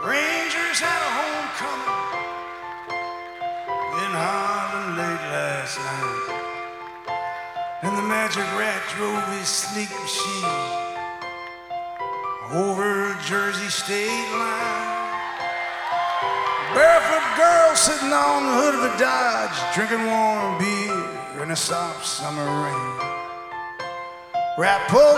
Rangers had a homecoming in Harlem late last night, and the Magic Rat drove his sleek machine over Jersey state line. Barefoot girl sitting on the hood of a Dodge, drinking warm beer in a soft summer rain. Rat pulled